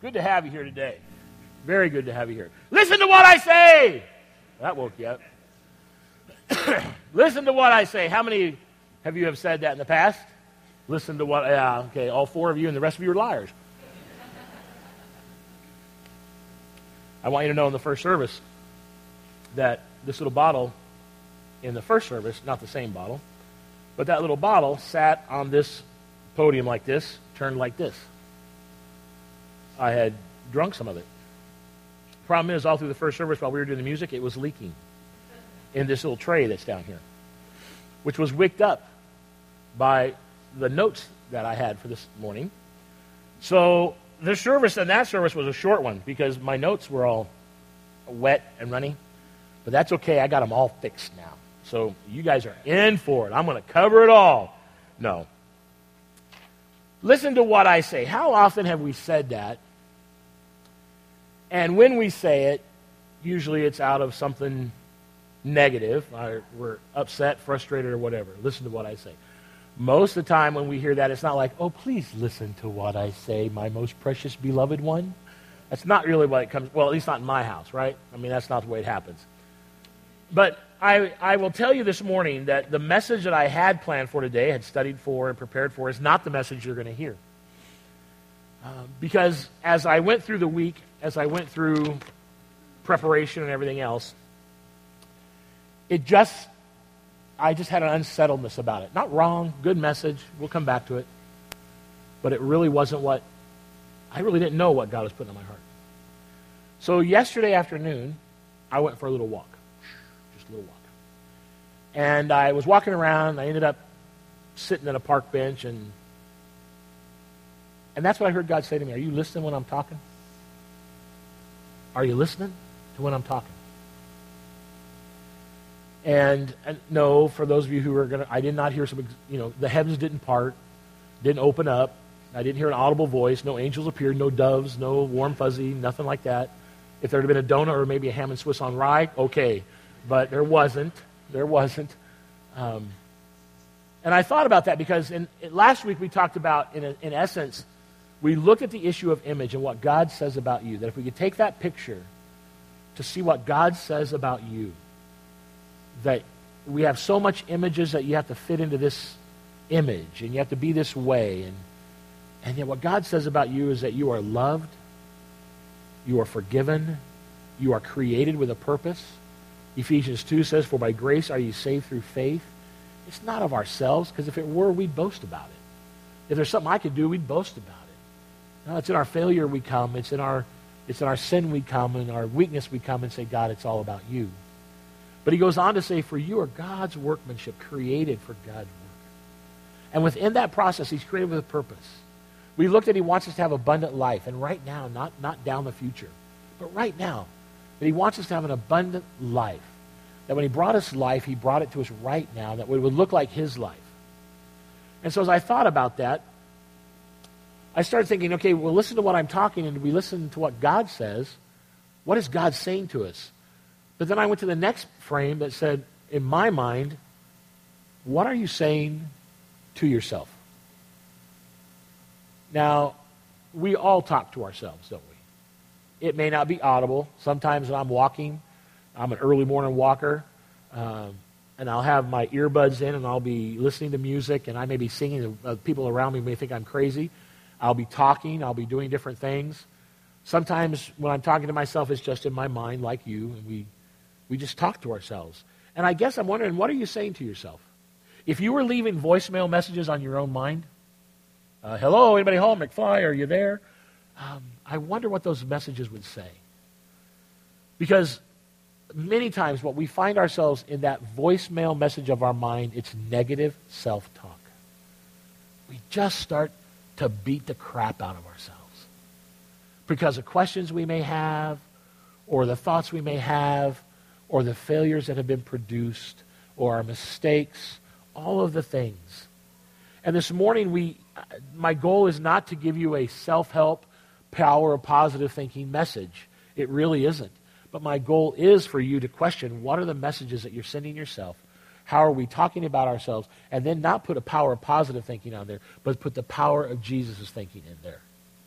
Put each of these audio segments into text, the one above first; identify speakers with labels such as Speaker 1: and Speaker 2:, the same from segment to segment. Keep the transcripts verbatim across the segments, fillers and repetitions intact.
Speaker 1: Good to have you here today. Very good to have you here. Listen to what I say. That woke you up. Listen to what I say. How many have you have said that in the past? Listen to what, yeah, okay, all four of you and the rest of you are liars. I want you to know in the first service that this little bottle in the first service, not the same bottle, but that little bottle sat on this podium like this, turned like this. I had drunk some of it. Problem is, all through the first service while we were doing the music, it was leaking in this little tray that's down here, which was wicked up by the notes that I had for this morning. So this service and that service was a short one because my notes were all wet and runny. But that's okay. I got them all fixed now. So you guys are in for it. I'm going to cover it all. No. Listen to what I say. How often have we said that? And when we say it, usually it's out of something negative. Or we're upset, frustrated, or whatever. Listen to what I say. Most of the time when we hear that, it's not like, oh, please listen to what I say, my most precious beloved one. That's not really what it comes, well, at least not in my house, right? I mean, that's not the way it happens. But I, I will tell you this morning that the message that I had planned for today, had studied for and prepared for, is not the message you're going to hear. Uh, because as I went through the week, as I went through preparation and everything else, it just... I just had an unsettledness about it. Not wrong, good message. We'll come back to it. But it really wasn't what, I really didn't know what God was putting in my heart. So yesterday afternoon, I went for a little walk. Just a little walk. And I was walking around. I ended up sitting at a park bench. And, and that's what I heard God say to me. Are you listening when I'm talking? Are you listening to when I'm talking? And, and no, for those of you who are going to, I did not hear some, you know, the heavens didn't part, didn't open up. I didn't hear an audible voice. No angels appeared, no doves, no warm fuzzy, nothing like that. If there had been a donut or maybe a ham and Swiss on rye, okay. But there wasn't. There wasn't. Um, and I thought about that because in, in, last week we talked about, in, a, in essence, we looked at the issue of image and what God says about you. That if we could take that picture to see what God says about you, that we have so much images that you have to fit into this image, and you have to be this way. And, and yet what God says about you is that you are loved, you are forgiven, you are created with a purpose. Ephesians two says, for by grace are you saved through faith. It's not of ourselves, because if it were, we'd boast about it. If there's something I could do, we'd boast about it. No, it's in our failure we come. It's in our, it's in our sin we come, and our weakness we come and say, God, it's all about you. But he goes on to say, for you are God's workmanship, created for God's work. And within that process, he's created with a purpose. We looked at he wants us to have abundant life, and right now, not, not down the future, but right now, that he wants us to have an abundant life. That when he brought us life, he brought it to us right now, that it would look like his life. And so as I thought about that, I started thinking, okay, well, listen to what I'm talking, and we listen to what God says. What is God saying to us? But then I went to the next frame that said, in my mind, what are you saying to yourself? Now, we all talk to ourselves, don't we? It may not be audible. Sometimes when I'm walking, I'm an early morning walker, um, and I'll have my earbuds in, and I'll be listening to music, and I may be singing, and uh, people around me may think I'm crazy. I'll be talking. I'll be doing different things. Sometimes when I'm talking to myself, it's just in my mind, like you, and we We just talk to ourselves. And I guess I'm wondering, what are you saying to yourself? If you were leaving voicemail messages on your own mind, uh, hello, anybody home? McFly, are you there? Um, I wonder what those messages would say. Because many times what we find ourselves in that voicemail message of our mind, it's negative self-talk. We just start to beat the crap out of ourselves. Because of questions we may have, or the thoughts we may have, or the failures that have been produced, or our mistakes, all of the things. And this morning, we, my goal is not to give you a self-help, power of positive thinking message. It really isn't. But my goal is for you to question, what are the messages that you're sending yourself? How are we talking about ourselves? And then not put a power of positive thinking on there, but put the power of Jesus' thinking in there.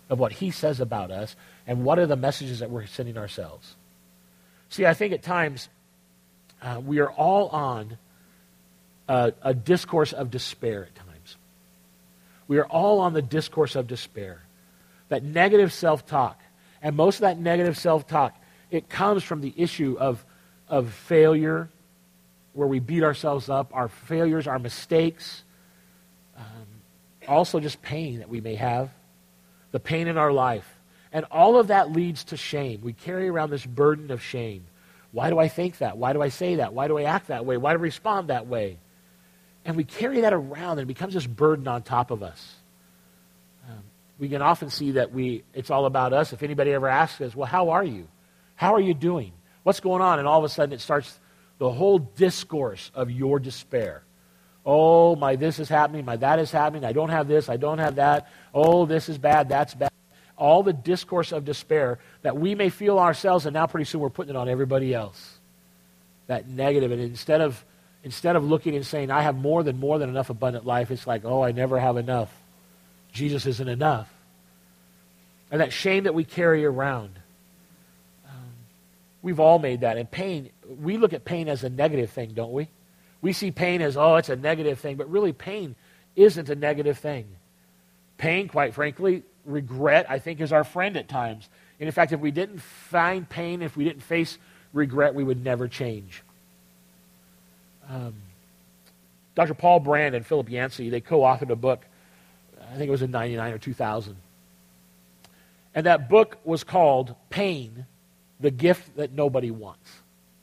Speaker 1: of what he says about us, and what are the messages that we're sending ourselves. See, I think at times uh, we are all on a, a discourse of despair at times. We are all on the discourse of despair, that negative self-talk. And most of that negative self-talk, it comes from the issue of, of failure, where we beat ourselves up, our failures, our mistakes, um, also just pain that we may have, the pain in our life. And all of that leads to shame. We carry around this burden of shame. Why do I think that? Why do I say that? Why do I act that way? Why do I respond that way? And we carry that around, and it becomes this burden on top of us. Um, we can often see that we it's all about us. If anybody ever asks us, well, how are you? How are you doing? What's going on? And all of a sudden it starts the whole discourse of your despair. Oh, my this is happening, my that is happening, I don't have this, I don't have that. Oh, this is bad, that's bad. All the discourse of despair that we may feel ourselves, and now pretty soon we're putting it on everybody else. That negative. And instead of instead of looking and saying, I have more than more than enough abundant life, it's like, oh, I never have enough. Jesus isn't enough. And that shame that we carry around. Um, we've all made that. And pain, we look at pain as a negative thing, don't we? We see pain as, oh, it's a negative thing. But really, pain isn't a negative thing. Pain, quite frankly, regret, I think, is our friend at times. And in fact, if we didn't find pain, if we didn't face regret, we would never change. Um, Doctor Paul Brand and Philip Yancey, they co-authored a book, I think it was in ninety-nine or two thousand. And that book was called Pain, the Gift That Nobody Wants.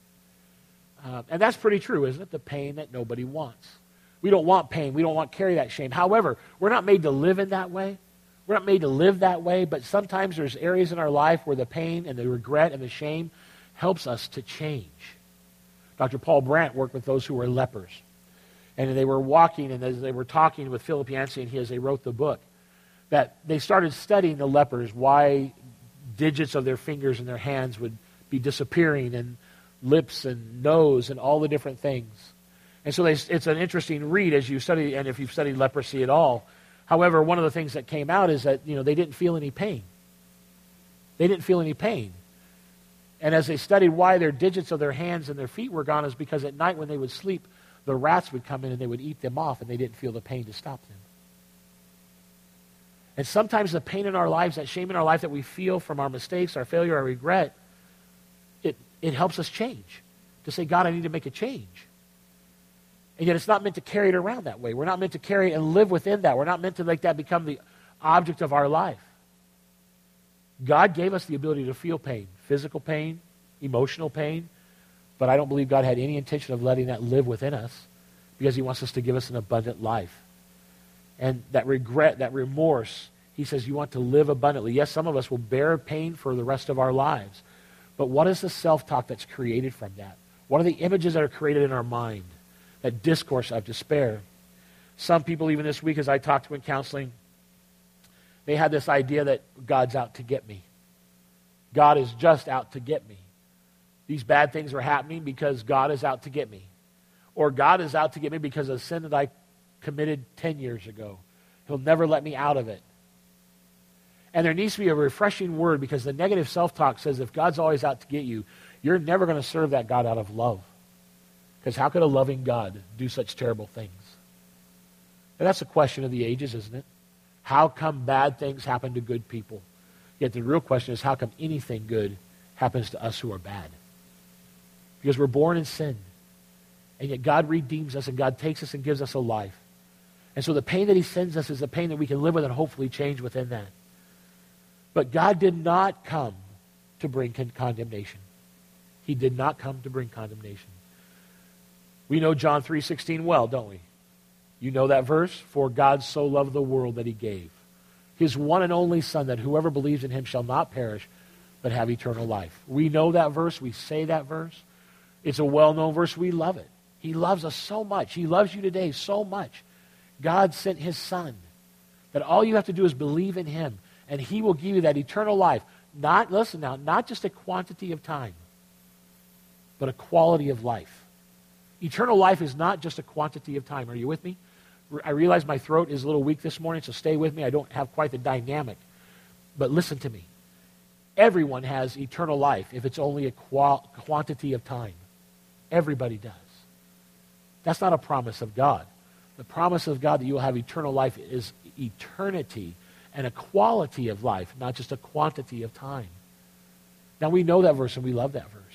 Speaker 1: Uh, and that's pretty true, isn't it? The pain that nobody wants. We don't want pain. We don't want to carry that shame. However, we're not made to live in that way. We're not made to live that way, but sometimes there's areas in our life where the pain and the regret and the shame helps us to change. Doctor Paul Brandt worked with those who were lepers. And they were walking, and as they were talking with Philip Yancey and he, as they wrote the book, that they started studying the lepers, why digits of their fingers and their hands would be disappearing, and lips and nose and all the different things. And so they, it's an interesting read as you study, and if you've studied leprosy at all. However, one of the things that came out is that, you know, they didn't feel any pain. They didn't feel any pain. And as they studied why their digits of their hands and their feet were gone, is because at night when they would sleep, the rats would come in and they would eat them off, and they didn't feel the pain to stop them. And sometimes the pain in our lives, that shame in our life that we feel from our mistakes, our failure, our regret, it, it helps us change. To say, God, I need to make a change. And yet it's not meant to carry it around that way. We're not meant to carry it and live within that. We're not meant to make that become the object of our life. God gave us the ability to feel pain, physical pain, emotional pain, but I don't believe God had any intention of letting that live within us, because he wants us to give us an abundant life. And that regret, that remorse, he says you want to live abundantly. Yes, some of us will bear pain for the rest of our lives, but what is the self-talk that's created from that? What are the images that are created in our mind? That discourse of despair. Some people, even this week as I talked to in counseling, they had this idea that God's out to get me. God is just out to get me. These bad things are happening because God is out to get me. Or God is out to get me because of sin that I committed ten years ago. He'll never let me out of it. And there needs to be a refreshing word, because the negative self-talk says if God's always out to get you, you're never going to serve that God out of love. Because how could a loving God do such terrible things? And that's the question of the ages, isn't it? How come bad things happen to good people? Yet the real question is, how come anything good happens to us who are bad? Because we're born in sin. And yet God redeems us, and God takes us and gives us a life. And so the pain that he sends us is the pain that we can live with and hopefully change within that. But God did not come to bring con- condemnation. He did not come to bring condemnation. We know John three sixteen well, don't we? You know that verse? For God so loved the world that he gave his one and only Son, that whoever believes in him shall not perish, but have eternal life. We know that verse. We say that verse. It's a well-known verse. We love it. He loves us so much. He loves you today so much. God sent his Son, that all you have to do is believe in him, and he will give you that eternal life. Not, listen now, not just a quantity of time, but a quality of life. Eternal life is not just a quantity of time. Are you with me? I realize my throat is a little weak this morning, so stay with me. I don't have quite the dynamic. But listen to me. Everyone has eternal life if it's only a qual- quantity of time. Everybody does. That's not a promise of God. The promise of God that you will have eternal life is eternity and a quality of life, not just a quantity of time. Now, we know that verse and we love that verse.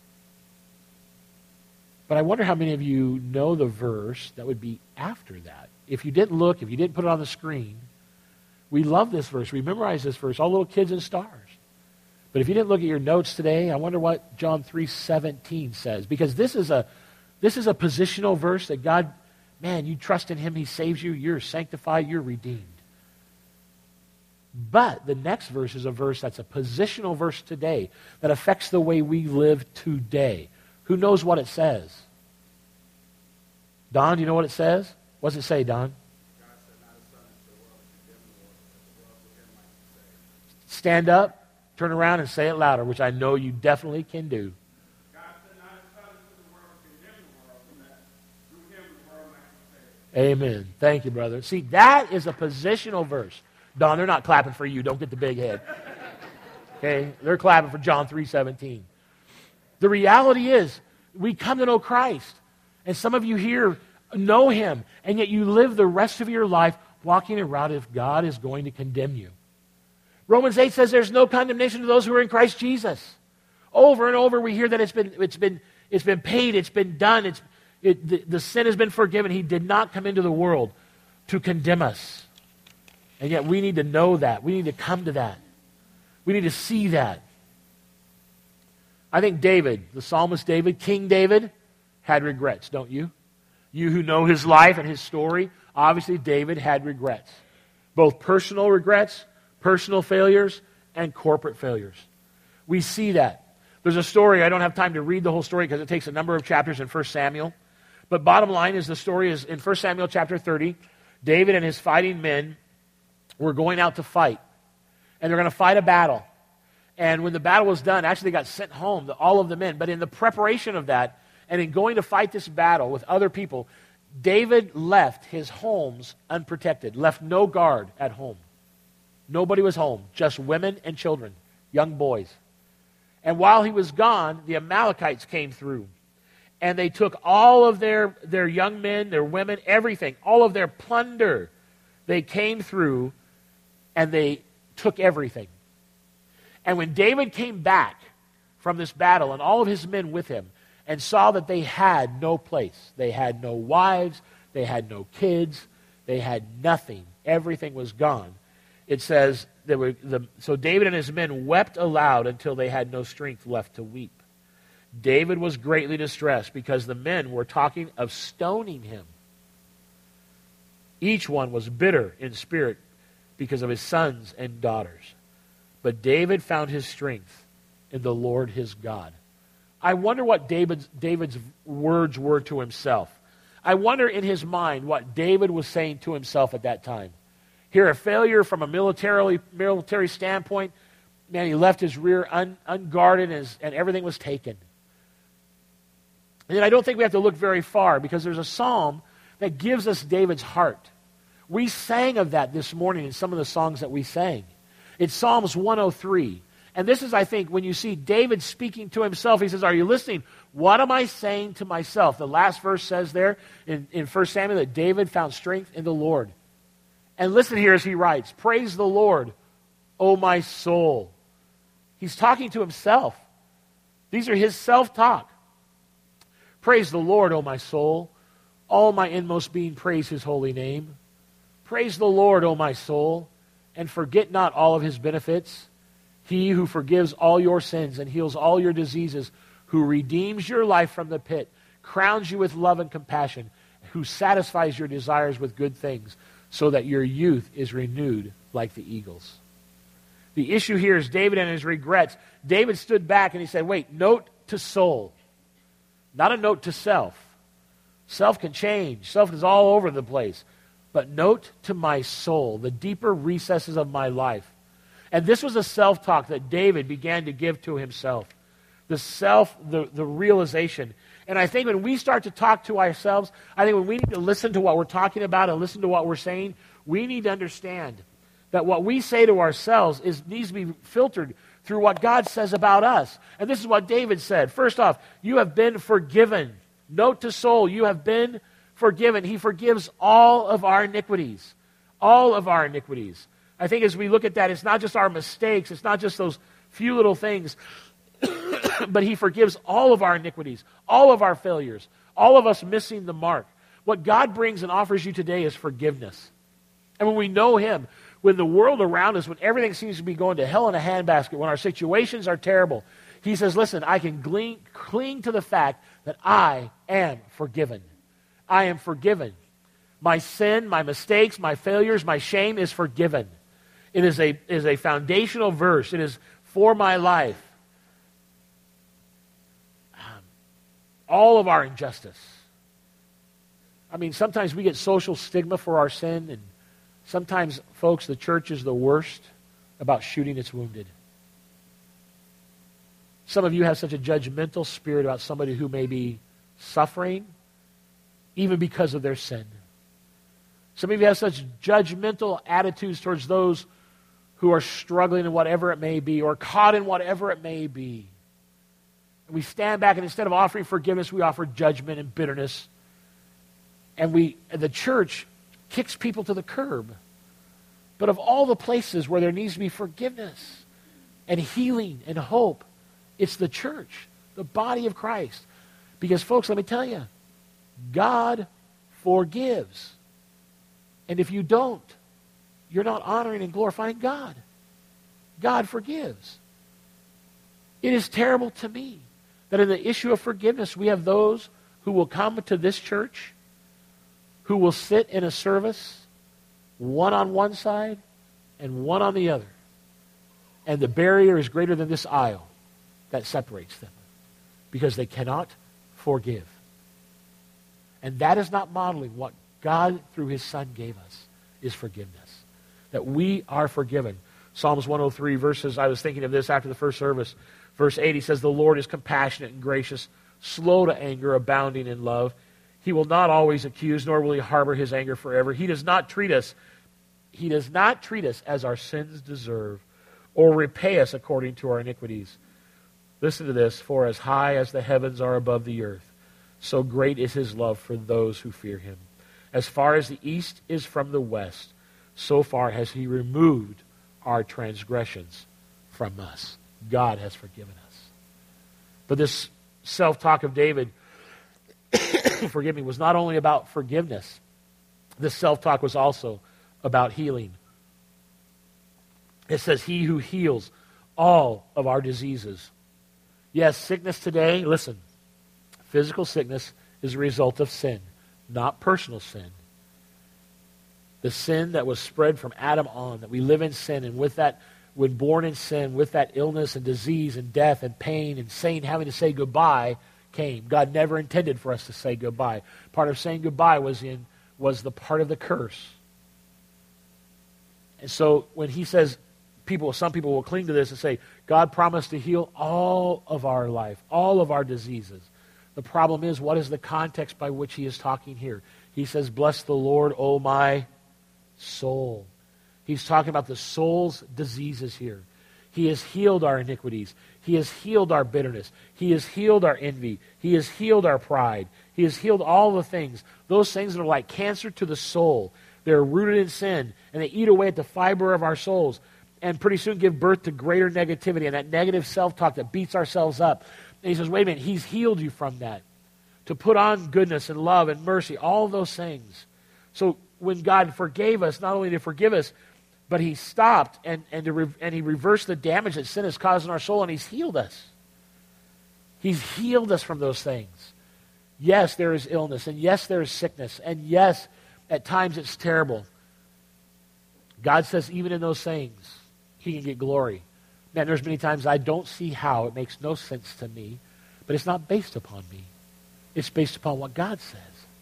Speaker 1: But I wonder how many of you know the verse that would be after that. If you didn't look, if you didn't put it on the screen, we love this verse. We memorize this verse, all little kids and stars. But if you didn't look at your notes today, I wonder what John three seventeen says. Because this is a this is a positional verse that God, man, you trust in him, he saves you, you're sanctified, you're redeemed. But the next verse is a verse that's a positional verse today that affects the way we live today. Who knows what it says? Don, do you know what it says? What does it say, Don? Stand up. Turn around and say it louder, which I know you definitely can do. Amen. Thank you, brother. See, that is a positional verse. Don, they're not clapping for you. Don't get the big head. Okay? They're clapping for John three seventeen. The reality is, we come to know Christ. And some of you here know him. And yet you live the rest of your life walking around if God is going to condemn you. Romans eight says there's no condemnation to those who are in Christ Jesus. Over and over we hear that it's been it's been it's been paid, it's been done, it's it, the, the sin has been forgiven. He did not come into the world to condemn us. And yet we need to know that. We need to come to that. We need to see that. I think David, the psalmist David, King David, had regrets, don't you? You who know his life and his story, obviously David had regrets. Both personal regrets, personal failures, and corporate failures. We see that. There's a story, I don't have time to read the whole story because it takes a number of chapters in First Samuel. But bottom line is the story is in First Samuel chapter thirty, David and his fighting men were going out to fight. And they're going to fight a battle. And when the battle was done, actually they got sent home, all of the men. But in the preparation of that, and in going to fight this battle with other people, David left his homes unprotected, left no guard at home. Nobody was home, just women and children, young boys. And while he was gone, the Amalekites came through. And they took all of their, their young men, their women, everything, all of their plunder. They came through and they took everything. And when David came back from this battle and all of his men with him and saw that they had no place, they had no wives, they had no kids, they had nothing, everything was gone. It says, there were the, so David and his men wept aloud until they had no strength left to weep. David was greatly distressed because the men were talking of stoning him. Each one was bitter in spirit because of his sons and daughters. But David found his strength in the Lord his God. I wonder what David's, David's words were to himself. I wonder in his mind what David was saying to himself at that time. Here, a failure from a militarily, military standpoint. Man, he left his rear un, unguarded and, his, and everything was taken. And I don't think we have to look very far because there's a psalm that gives us David's heart. We sang of that this morning in some of the songs that we sang. It's Psalms one oh three. And this is, I think, when you see David speaking to himself, he says, are you listening? What am I saying to myself? The last verse says there in, in First Samuel that David found strength in the Lord. And listen here as he writes, praise the Lord, O my soul. He's talking to himself. These are his self-talk. Praise the Lord, O my soul. All my inmost being praise his holy name. Praise the Lord, O my soul, and forget not all of his benefits. He who forgives all your sins and heals all your diseases, who redeems your life from the pit, crowns you with love and compassion, who satisfies your desires with good things, so that your youth is renewed like the eagles. The issue here is David and his regrets. David stood back and he said, wait, note to soul, not a note to self. Self can change. Self is all over the place. But note to my soul, the deeper recesses of my life. And this was a self-talk that David began to give to himself. The self, the, the realization. And I think when we start to talk to ourselves, I think when we need to listen to what we're talking about and listen to what we're saying, we need to understand That what we say to ourselves is needs to be filtered through what God says about us. And this is what David said. First off, you have been forgiven. Note to soul, you have been forgiven. He forgives all of our iniquities. All of our iniquities. I think as we look at that, it's not just our mistakes. It's not just those few little things. But he forgives all of our iniquities, all of our failures, all of us missing the mark. What God brings and offers you today is forgiveness. And when we know him, when the world around us, when everything seems to be going to hell in a handbasket, when our situations are terrible, he says, listen, I can glean, cling to the fact that I am forgiven. I am forgiven. My sin, my mistakes, my failures, my shame is forgiven. It is a, is a foundational verse. It is for my life. Um, all of our injustice. I mean, sometimes we get social stigma for our sin, and sometimes, folks, the church is the worst about shooting its wounded. Some of you have such a judgmental spirit about somebody who may be suffering, even because of their sin. Some of you have such judgmental attitudes towards those who are struggling in whatever it may be, or caught in whatever it may be. And we stand back, and instead of offering forgiveness, we offer judgment and bitterness. And we, and the church kicks people to the curb. But of all the places where there needs to be forgiveness and healing and hope, it's the church, the body of Christ. Because, folks, let me tell you, God forgives. And if you don't, you're not honoring and glorifying God. God forgives. It is terrible to me that in the issue of forgiveness, we have those who will come to this church, who will sit in a service, one on one side and one on the other. And the barrier is greater than this aisle that separates them, because they cannot forgive. And that is not modeling what God, through his Son, gave us, is forgiveness. That we are forgiven. Psalms one oh three, verses, I was thinking of this after the first service. Verse eight, he says, the Lord is compassionate and gracious, slow to anger, abounding in love. He will not always accuse, nor will he harbor his anger forever. He does not treat us, he does not treat us as our sins deserve, or repay us according to our iniquities. Listen to this, for as high as the heavens are above the earth, so great is his love for those who fear him. As far as the east is from the west, so far has he removed our transgressions from us. God has forgiven us. But this self-talk of David, forgive me, was not only about forgiveness. This self-talk was also about healing. It says, he who heals all of our diseases. Yes, sickness today, listen, physical sickness is a result of sin, not personal sin. The sin that was spread from Adam on, that we live in sin, and with that, when born in sin, with that illness and disease and death and pain and saying, having to say goodbye, came. God never intended for us to say goodbye. Part of saying goodbye was in was the part of the curse. And so when he says, people, some people will cling to this and say, God promised to heal all of our life, all of our diseases. The problem is, what is the context by which he is talking here? He says, bless the Lord, O my soul. He's talking about the soul's diseases here. He has healed our iniquities. He has healed our bitterness. He has healed our envy. He has healed our pride. He has healed all the things. Those things that are like cancer to the soul. They're rooted in sin, and they eat away at the fiber of our souls, and pretty soon give birth to greater negativity and that negative self-talk that beats ourselves up. And he says, wait a minute, he's healed you from that. To put on goodness and love and mercy, all those things. So when God forgave us, not only to forgive us, but he stopped and, and, to re- and he reversed the damage that sin has caused in our soul, and he's healed us. He's healed us from those things. Yes, there is illness, and yes, there is sickness, and yes, at times it's terrible. God says even in those things, he can get glory. Man, there's many times I don't see how. It makes no sense to me, but it's not based upon me. It's based upon what God says.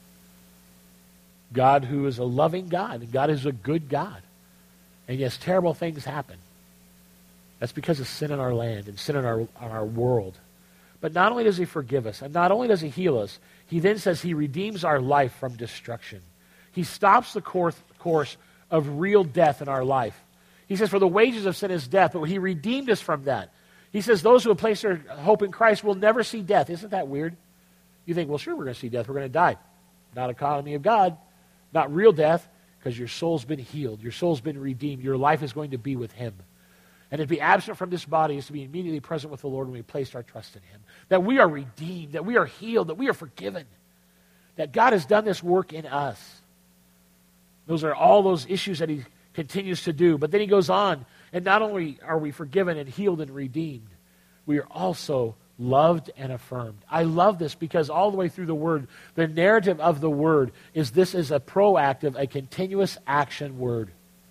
Speaker 1: God who is a loving God, and God is a good God. And yes, terrible things happen. That's because of sin in our land and sin in our, in our world. But not only does he forgive us, and not only does he heal us, he then says he redeems our life from destruction. He stops the course, course of real death in our life. He says, for the wages of sin is death, but he redeemed us from that. He says, those who have placed their hope in Christ will never see death. Isn't that weird? You think, well, sure, we're going to see death. We're going to die. Not economy of God. Not real death, because your soul's been healed. Your soul's been redeemed. Your life is going to be with him. And to be absent from this body is to be immediately present with the Lord when we placed our trust in him. That we are redeemed, that we are healed, that we are forgiven. That God has done this work in us. Those are all those issues that he continues to do. But then he goes on, and not only are we forgiven and healed and redeemed, we are also loved and affirmed. I love this because all the way through the Word, the narrative of the Word is this is a proactive, a continuous action word.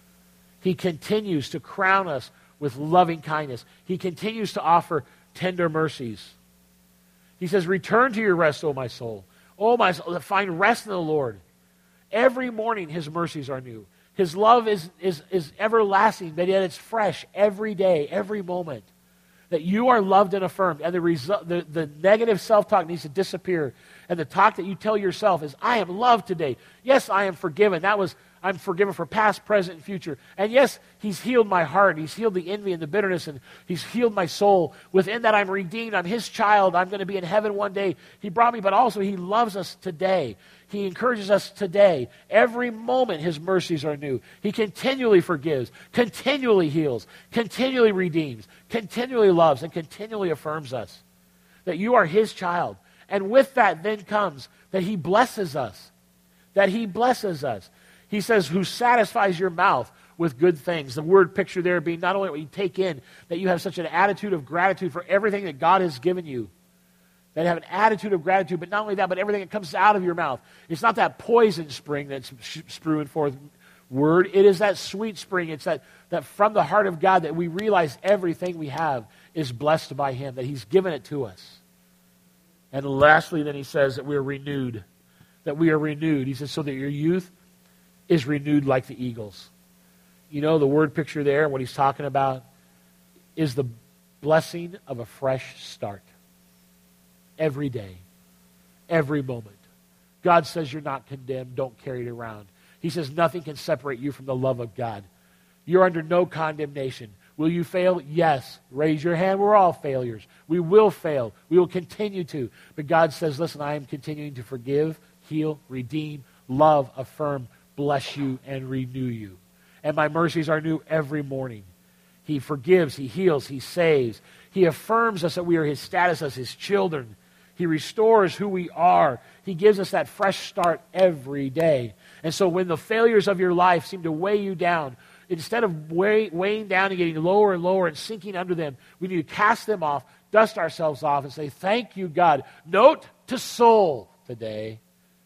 Speaker 1: He continues to crown us with loving kindness. He continues to offer tender mercies. He says, return to your rest, O my soul. O my soul, find rest in the Lord. Every morning his mercies are new. His love is, is, is everlasting, but yet it's fresh every day, every moment. That you are loved and affirmed. And the, result, the, the negative self-talk needs to disappear. And the talk that you tell yourself is, I am loved today. Yes, I am forgiven. That was, I'm forgiven for past, present, and future. And yes, he's healed my heart. He's healed the envy and the bitterness, and he's healed my soul. Within that, I'm redeemed. I'm his child. I'm going to be in heaven one day. He brought me, but also he loves us today. He encourages us today. Every moment his mercies are new. He continually forgives, continually heals, continually redeems, continually loves, and continually affirms us. That you are his child. And with that then comes that he blesses us. That he blesses us. He says, who satisfies your mouth with good things. The word picture there being not only what you take in, that you have such an attitude of gratitude for everything that God has given you. That you have an attitude of gratitude, but not only that, but everything that comes out of your mouth. It's not that poison spring that's spewing forth word. It is that sweet spring. It's that, that from the heart of God that we realize everything we have is blessed by him, that he's given it to us. And lastly, then he says that we are renewed. That we are renewed. He says, so that your youth is renewed like the eagles. You know, the word picture there, what he's talking about, is the blessing of a fresh start. Every day. Every moment. God says you're not condemned. Don't carry it around. He says nothing can separate you from the love of God. You're under no condemnation. Will you fail? Yes. Raise your hand. We're all failures. We will fail. We will continue to. But God says, listen, I am continuing to forgive, heal, redeem, love, affirm, bless you, and renew you. And my mercies are new every morning. He forgives, he heals, he saves. He affirms us that we are his status as his children. He restores who we are. He gives us that fresh start every day. And so when the failures of your life seem to weigh you down, instead of weigh, weighing down and getting lower and lower and sinking under them, we need to cast them off, dust ourselves off, and say, thank you, God. Note to soul today.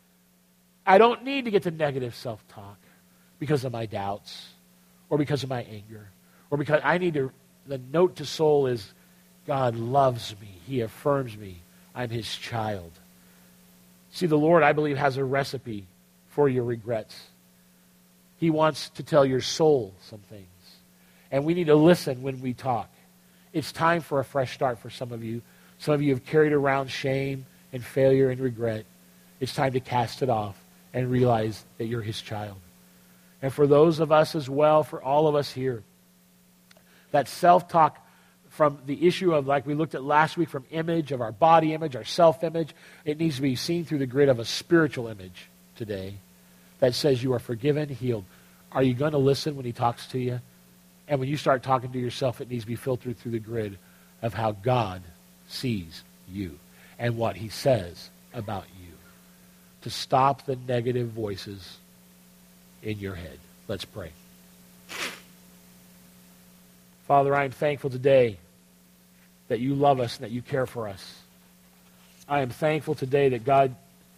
Speaker 1: I don't need to get to negative self-talk because of my doubts or because of my anger or because I need to, the note to soul is, God loves me. He affirms me. I'm his child. See, the Lord, I believe, has a recipe for your regrets. He wants to tell your soul some things. And we need to listen when we talk. It's time for a fresh start for some of you. Some of you have carried around shame and failure and regret. It's time to cast it off and realize that you're his child. And for those of us as well, for all of us here, that self-talk from the issue of, like we looked at last week, from image, of our body image, our self-image, it needs to be seen through the grid of a spiritual image today that says you are forgiven, healed. Are you going to listen when he talks to you? And when you start talking to yourself, it needs to be filtered through the grid of how God sees you and what he says about you. To stop the negative voices in your head. Let's pray. Father, I am thankful today that you love us and that you care for us. I am thankful today that, God,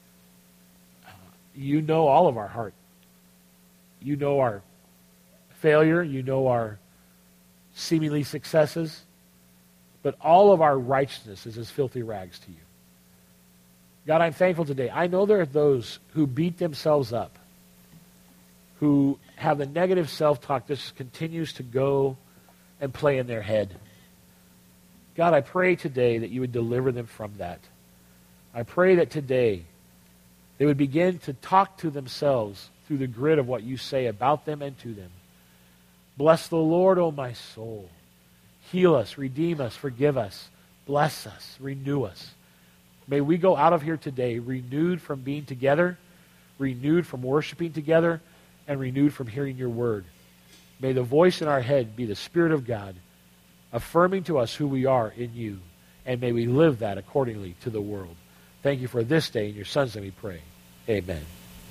Speaker 1: you know all of our heart. You know our failure. You know our seemingly successes. But all of our righteousness is as filthy rags to you. God, I'm thankful today. I know there are those who beat themselves up, who have the negative self-talk that just continues to go and play in their head. God, I pray today that you would deliver them from that. I pray that today they would begin to talk to themselves through the grid of what you say about them and to them. Bless the Lord, O my soul. Heal us, redeem us, forgive us, bless us, renew us. May we go out of here today renewed from being together, renewed from worshiping together, and renewed from hearing your word. May the voice in our head be the Spirit of God, affirming to us who we are in you, and may we live that accordingly to the world. Thank you for this day. In your Son's name we pray. Amen.